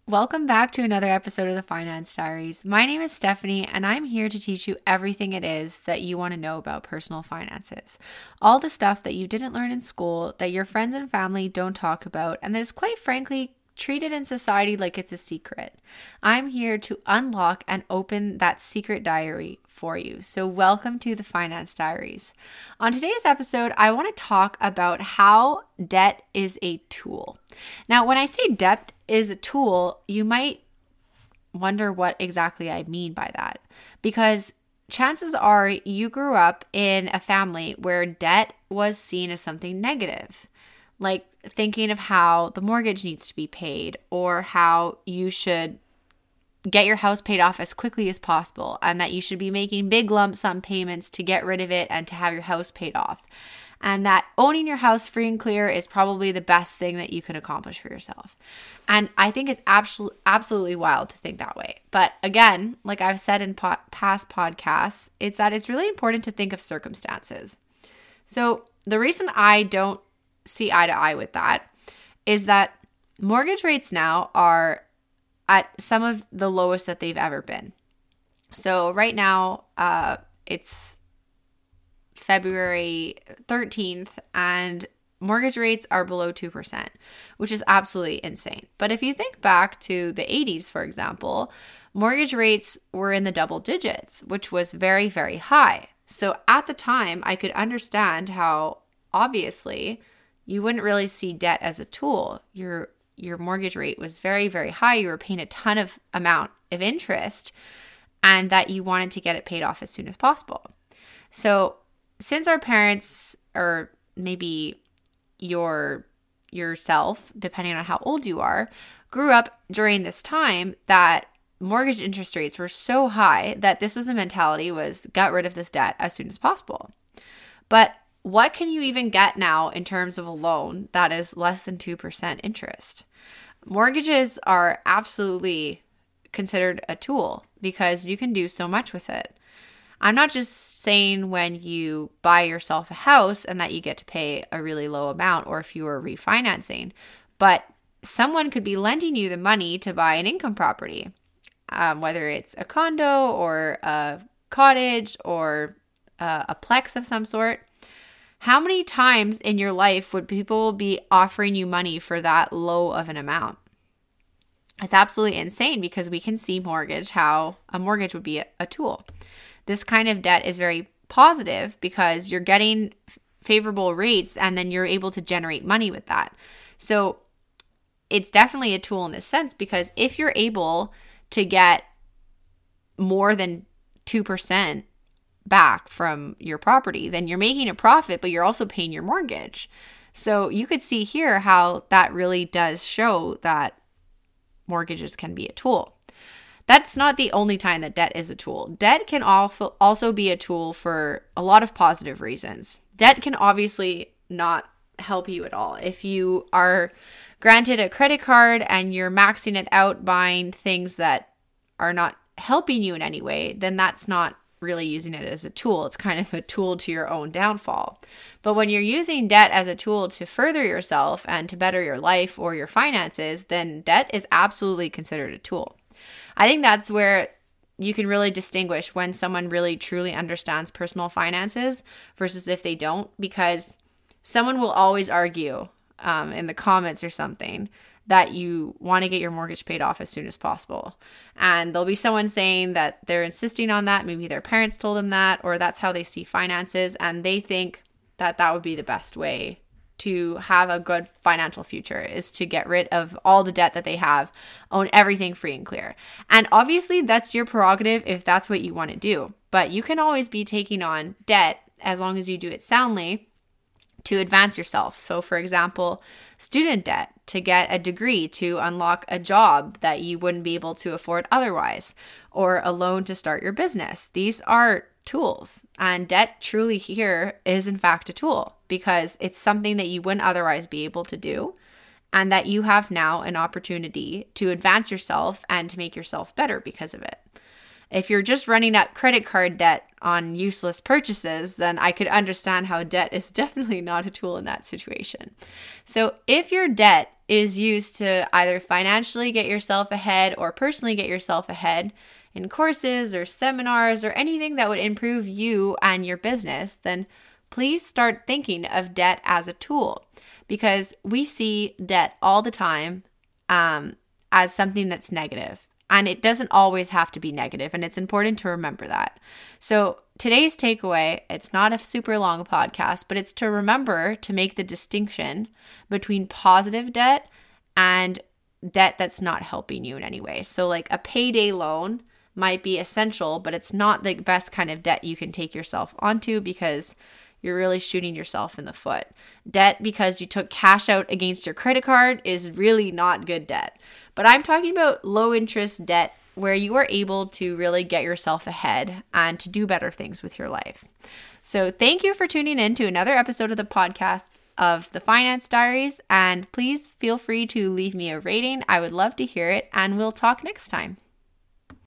Welcome back to another episode of the Finance Diaries. My name is Stephanie, and I'm here to teach you everything it is that you want to know about personal finances. All the stuff that you didn't learn in school, that your friends and family don't talk about, and that is quite frankly treated in society like it's a secret. I'm here to unlock and open that secret diary for you. So welcome to the Finance Diaries. On today's episode, I want to talk about how debt is a tool. Now, when I say debt is a tool, you might wonder what exactly I mean by that. Because chances are you grew up in a family where debt was seen as something negative, like thinking of how the mortgage needs to be paid or how you should get your house paid off as quickly as possible and that you should be making big lump sum payments to get rid of it and to have your house paid off. And that owning your house free and clear is probably the best thing that you can accomplish for yourself. And I think it's absolutely wild to think that way. But again, like I've said in past podcasts, it's really important to think of circumstances. So the reason I don't see eye to eye with that is that mortgage rates now are at some of the lowest that they've ever been. So right now, it's February 13th and mortgage rates are below 2%, which is absolutely insane. But if you think back to the 80s, for example, mortgage rates were in the double digits, which was very, very high. So at the time, I could understand how obviously you wouldn't really see debt as a tool. Your mortgage rate was very, very high. You were paying a ton of amount of interest and that you wanted to get it paid off as soon as possible. So since our parents, or maybe yourself, depending on how old you are, grew up during this time that mortgage interest rates were so high that this was the mentality was get rid of this debt as soon as possible. But what can you even get now in terms of a loan that is less than 2% interest? Mortgages are absolutely considered a tool because you can do so much with it. I'm not just saying when you buy yourself a house and that you get to pay a really low amount or if you are refinancing, but someone could be lending you the money to buy an income property, whether it's a condo or a cottage or a plex of some sort. How many times in your life would people be offering you money for that low of an amount? It's absolutely insane because we can see how a mortgage would be a tool. This kind of debt is very positive because you're getting favorable rates and then you're able to generate money with that. So it's definitely a tool in this sense because if you're able to get more than 2% back from your property, then you're making a profit, but you're also paying your mortgage. So you could see here how that really does show that mortgages can be a tool. That's not the only time that debt is a tool. Debt can also be a tool for a lot of positive reasons. Debt can obviously not help you at all. If you are granted a credit card and you're maxing it out buying things that are not helping you in any way, then that's not really using it as a tool. It's kind of a tool to your own downfall. But when you're using debt as a tool to further yourself and to better your life or your finances, then debt is absolutely considered a tool. I think that's where you can really distinguish when someone really truly understands personal finances versus if they don't, because someone will always argue in the comments or something that you want to get your mortgage paid off as soon as possible. And there'll be someone saying that they're insisting on that. Maybe their parents told them that, or that's how they see finances. And they think that that would be the best way to have a good financial future is to get rid of all the debt that they have, own everything free and clear. And obviously that's your prerogative if that's what you want to do. But you can always be taking on debt as long as you do it soundly to advance yourself. So for example, student debt to get a degree to unlock a job that you wouldn't be able to afford otherwise, or a loan to start your business. These are tools, and debt truly here is in fact a tool because it's something that you wouldn't otherwise be able to do, and that you have now an opportunity to advance yourself and to make yourself better because of it. If you're just running up credit card debt on useless purchases, then I could understand how debt is definitely not a tool in that situation. So if your debt is used to either financially get yourself ahead or personally get yourself ahead in courses or seminars or anything that would improve you and your business, then please start thinking of debt as a tool, because we see debt all the time as something that's negative. And it doesn't always have to be negative, and it's important to remember that. So today's takeaway, it's not a super long podcast, but it's to remember to make the distinction between positive debt and debt that's not helping you in any way. So like a payday loan might be essential, but it's not the best kind of debt you can take yourself onto, because you're really shooting yourself in the foot. Debt because you took cash out against your credit card is really not good debt. But I'm talking about low interest debt where you are able to really get yourself ahead and to do better things with your life. So thank you for tuning in to another episode of the podcast of the Finance Diaries. And please feel free to leave me a rating. I would love to hear it. And we'll talk next time.